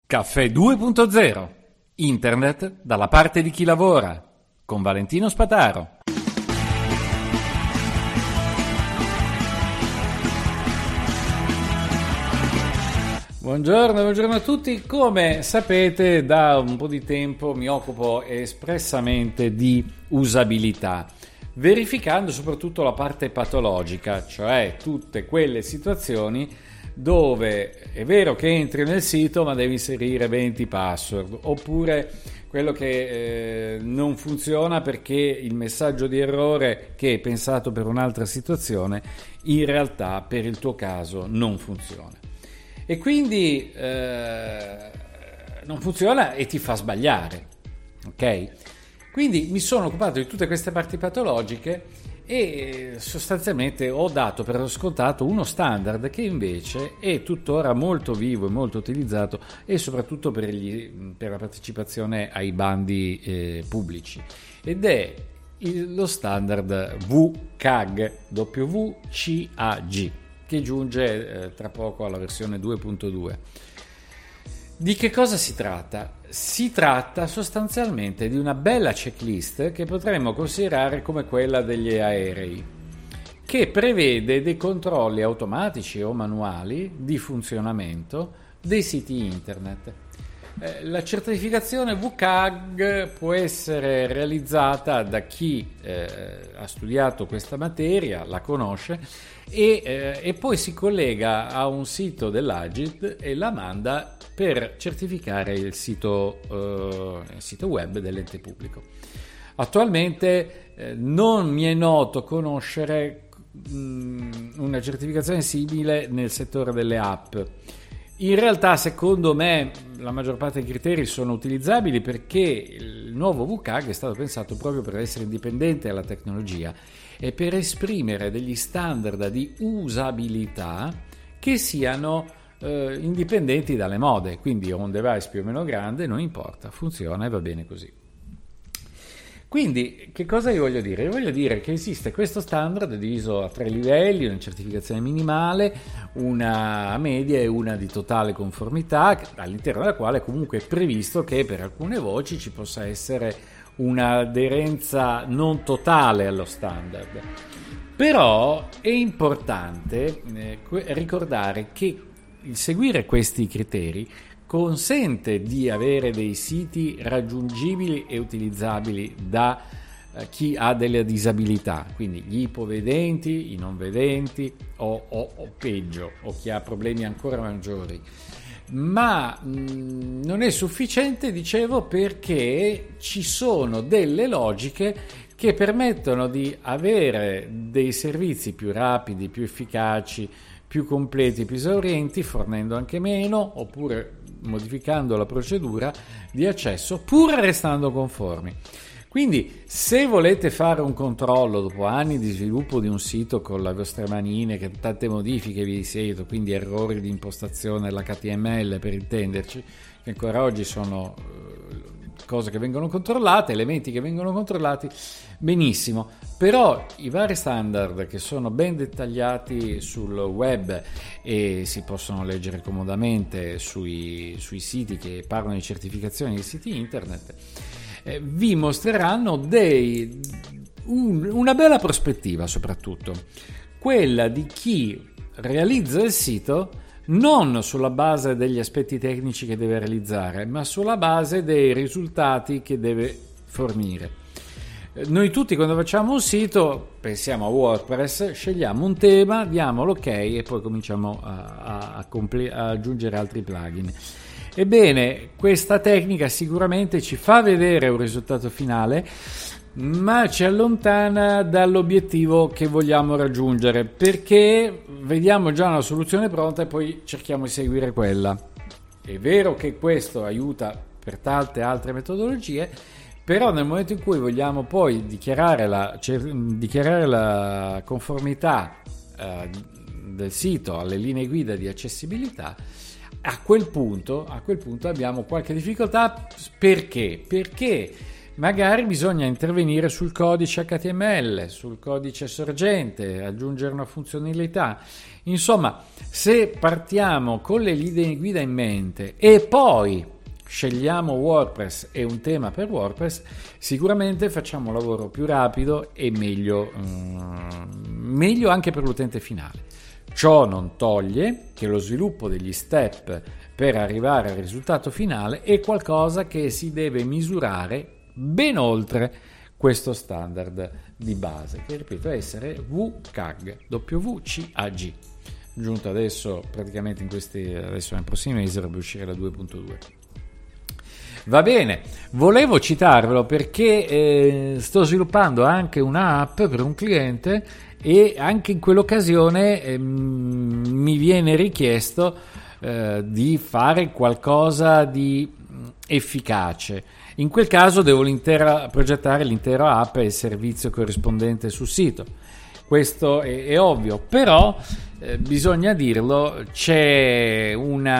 Caffè 2.0. Internet dalla parte di chi lavora. Con Valentino Spataro. Buongiorno a tutti. Come sapete, da un po' di tempo mi occupo espressamente di usabilità, verificando soprattutto la parte patologica, cioè tutte quelle situazioni dove è vero che entri nel sito ma devi inserire 20 password, oppure quello che non funziona perché il messaggio di errore che è pensato per un'altra situazione in realtà per il tuo caso non funziona. E quindi non funziona e ti fa sbagliare, ok? Quindi mi sono occupato di tutte queste parti patologiche e sostanzialmente ho dato per scontato uno standard che invece è tuttora molto vivo e molto utilizzato, e soprattutto per la partecipazione ai bandi pubblici, ed è lo standard WCAG, WCAG, che giunge tra poco alla versione 2.2. Di che cosa si tratta? Si tratta sostanzialmente di una bella checklist che potremmo considerare come quella degli aerei, che prevede dei controlli automatici o manuali di funzionamento dei siti internet. La certificazione WCAG può essere realizzata da chi ha studiato questa materia, la conosce e poi si collega a un sito dell'Agid e la manda per certificare il sito web dell'ente pubblico. Attualmente non mi è noto conoscere una certificazione simile nel settore delle app. In realtà, secondo me, la maggior parte dei criteri sono utilizzabili perché il nuovo WCAG è stato pensato proprio per essere indipendente dalla tecnologia e per esprimere degli standard di usabilità che siano indipendenti dalle mode. Quindi ho un device più o meno grande, non importa, funziona e va bene così. Quindi, che cosa io voglio dire? Io voglio dire che esiste questo standard diviso a 3 livelli, una certificazione minimale, una media e una di totale conformità, all'interno della quale comunque è previsto che per alcune voci ci possa essere un'aderenza non totale allo standard. Però è importante ricordare che il seguire questi criteri consente di avere dei siti raggiungibili e utilizzabili da chi ha delle disabilità, quindi gli ipovedenti, i non vedenti o peggio, o chi ha problemi ancora maggiori. Ma non è sufficiente, dicevo, perché ci sono delle logiche che permettono di avere dei servizi più rapidi, più efficaci, più completi, più esaurienti, fornendo anche meno, oppure modificando la procedura di accesso, pur restando conformi. Quindi, se volete fare un controllo dopo anni di sviluppo di un sito con le vostre manine, che tante modifiche vi seguono, quindi errori di impostazione dell'HTML per intenderci, che ancora oggi sono cose che vengono controllate, elementi che vengono controllati, benissimo. Però i vari standard che sono ben dettagliati sul web e si possono leggere comodamente sui siti che parlano di certificazione di siti internet, vi mostreranno una bella prospettiva, soprattutto quella di chi realizza il sito non sulla base degli aspetti tecnici che deve realizzare, ma sulla base dei risultati che deve fornire. Noi tutti, quando facciamo un sito, pensiamo a WordPress, scegliamo un tema, diamo l'ok e poi cominciamo a aggiungere altri plugin. Ebbene, questa tecnica sicuramente ci fa vedere un risultato finale, ma ci allontana dall'obiettivo che vogliamo raggiungere, perché vediamo già una soluzione pronta e poi cerchiamo di seguire quella. È vero che questo aiuta per tante altre metodologie, però nel momento in cui vogliamo poi dichiarare la conformità del sito alle linee guida di accessibilità, a quel punto abbiamo qualche difficoltà. Perché? Perché magari bisogna intervenire sul codice HTML, sul codice sorgente, aggiungere una funzionalità. Insomma, se partiamo con le linee guida in mente e poi scegliamo WordPress e un tema per WordPress, sicuramente facciamo un lavoro più rapido e meglio anche per l'utente finale. Ciò non toglie che lo sviluppo degli step per arrivare al risultato finale è qualcosa che si deve misurare ben oltre questo standard di base, che ripeto essere WCAG, WCAG, giunto adesso praticamente adesso nei prossimi mesi dovrebbe uscire la 2.2. Va bene, volevo citarvelo perché sto sviluppando anche un'app per un cliente e anche in quell'occasione mi viene richiesto di fare qualcosa di efficace. In quel caso devo progettare l'intera app e il servizio corrispondente sul sito. Questo è ovvio, però bisogna dirlo, c'è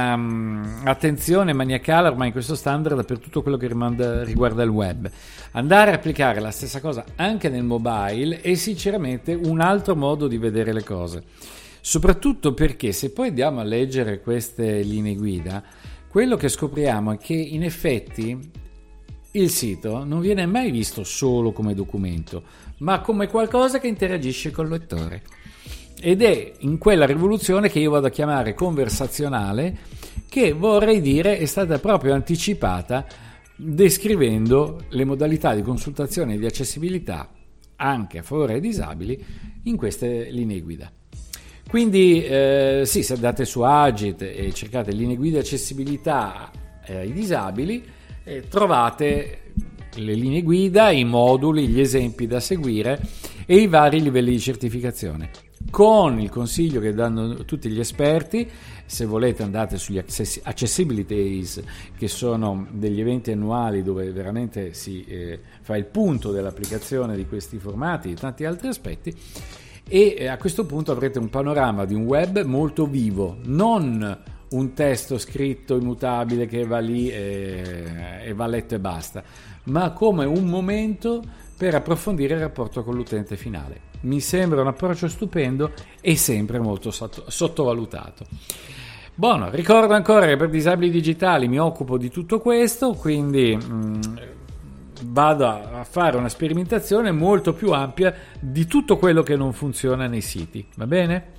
una attenzione maniacale ormai in questo standard per tutto quello che riguarda il web. Andare a applicare la stessa cosa anche nel mobile è sinceramente un altro modo di vedere le cose, soprattutto perché se poi andiamo a leggere queste linee guida, quello che scopriamo è che in effetti il sito non viene mai visto solo come documento, ma come qualcosa che interagisce col lettore. Ed è in quella rivoluzione che io vado a chiamare conversazionale, che vorrei dire è stata proprio anticipata descrivendo le modalità di consultazione e di accessibilità anche a favore dei disabili in queste linee guida. Quindi sì, se andate su Agit e cercate linee guida e accessibilità ai disabili, trovate le linee guida, i moduli, gli esempi da seguire e i vari livelli di certificazione. Con il consiglio che danno tutti gli esperti, se volete andate sugli Accessibility Days, che sono degli eventi annuali dove veramente si fa il punto dell'applicazione di questi formati e tanti altri aspetti, e a questo punto avrete un panorama di un web molto vivo, non un testo scritto immutabile che va lì e va letto e basta, ma come un momento per approfondire il rapporto con l'utente finale. Mi sembra un approccio stupendo e sempre molto sottovalutato. Buono, ricordo ancora che per Disabili Digitali mi occupo di tutto questo, quindi vado a fare una sperimentazione molto più ampia di tutto quello che non funziona nei siti, va bene?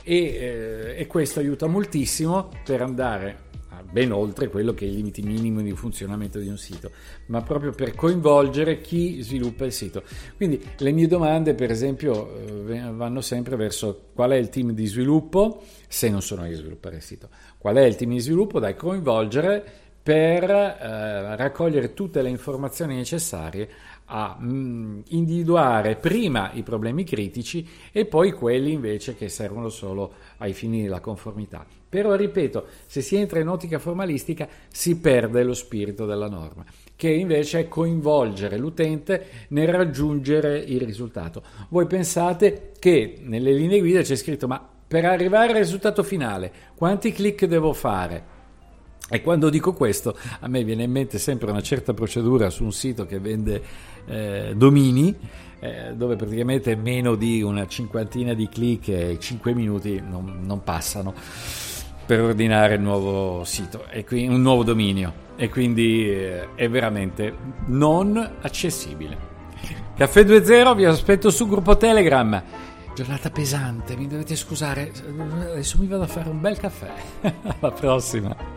E questo aiuta moltissimo per andare ben oltre quello che è i limiti minimi di funzionamento di un sito, ma proprio per coinvolgere chi sviluppa il sito. Quindi le mie domande, per esempio, vanno sempre verso qual è il team di sviluppo, se non sono io a sviluppare il sito, qual è il team di sviluppo da coinvolgere per raccogliere tutte le informazioni necessarie a individuare prima i problemi critici e poi quelli invece che servono solo ai fini della conformità. Però ripeto, se si entra in ottica formalistica si perde lo spirito della norma, che invece è coinvolgere l'utente nel raggiungere il risultato. Voi pensate che nelle linee guida c'è scritto ma per arrivare al risultato finale quanti click devo fare? E quando dico questo a me viene in mente sempre una certa procedura su un sito che vende domini, dove praticamente meno di una cinquantina di click e 5 minuti non passano per ordinare il nuovo sito e quindi un nuovo dominio, e quindi è veramente non accessibile. Caffè 2.0, vi aspetto sul gruppo Telegram. Giornata pesante, mi dovete scusare, adesso mi vado a fare un bel caffè. Alla prossima.